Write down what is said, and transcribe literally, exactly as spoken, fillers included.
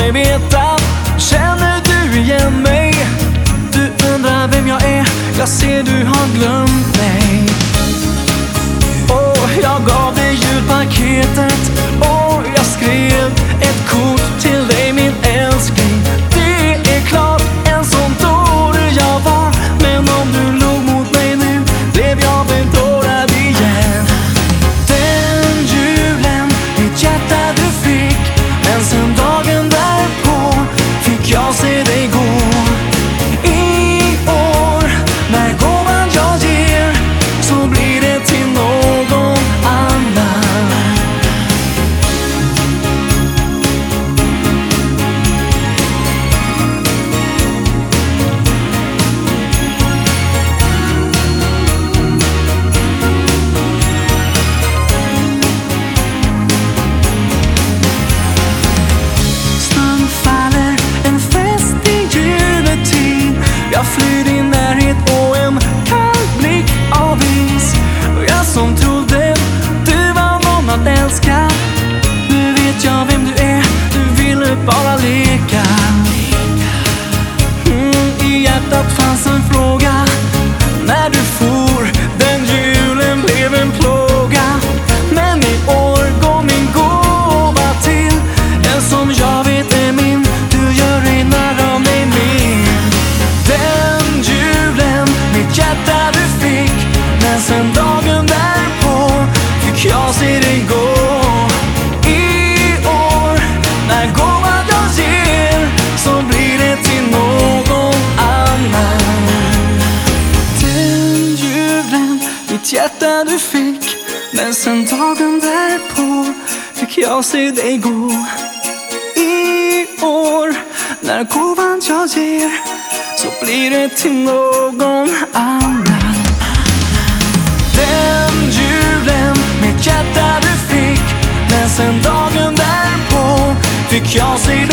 mig veta. Känner du igen mig? Du undrar vem jag är. Jag ser du har glömt mig. Och jag gav dig julpaketet och jag skrev ett kort till dig min älskling. Det är klart en sån dåre jag var. Men om du låg mot mig nu blev jag bedårad igen. Den julen mitt hjärta du fick, men sen dagen därpå fick jag se dig gå. I år när gåvan jag ger så blir det till någon annan. Snön faller, en fest i juletid. Jag flyr din närhet och en kall blick av is. Och jag som trodde du var någon att älska, nu vet jag vem du är, du ville bara leka. mm, I hjärtat fanns en fråga. När du for, den julen blev en plåga. Men i år går min gåva till en som jag vet är min. Du gör dig nära av mig mer. Den julen mitt hjärta du fick, men sen dagen därpå fick jag se dig gå. I år när gåvan jag ger så blir det till någon annan. Den julen mitt hjärta du fick, men sen dagen därpå fick jag se dig gå. I år när gåvan jag ger så blir det till någon annan. Den julen mitt hjärta du fick, men sen dagen därpå fick jag se dig